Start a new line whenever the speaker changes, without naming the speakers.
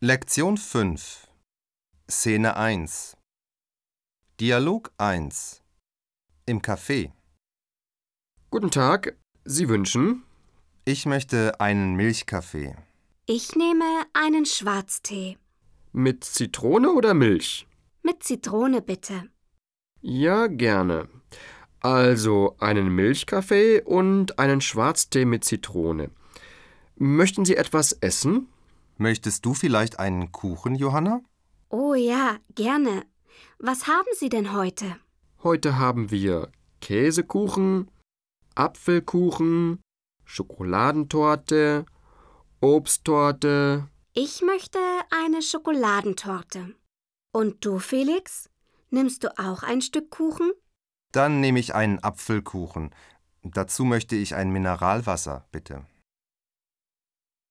Lektion 5 Szene 1 Dialog 1 Im Café.
Guten Tag, Sie wünschen?
Ich möchte einen Milchkaffee.
Ich nehme einen Schwarztee.
Mit Zitrone oder Milch?
Mit Zitrone bitte.
Ja, gerne. Also einen Milchkaffee und einen Schwarztee mit Zitrone. Möchten Sie etwas essen?
Möchtest du vielleicht einen Kuchen, Johanna?
Oh ja, gerne. Was haben Sie denn heute?
Heute haben wir Käsekuchen, Apfelkuchen, Schokoladentorte, Obsttorte.
Ich möchte eine Schokoladentorte. Und du, Felix? Nimmst du auch ein Stück Kuchen?
Dann nehme ich einen Apfelkuchen. Dazu möchte ich ein Mineralwasser, bitte.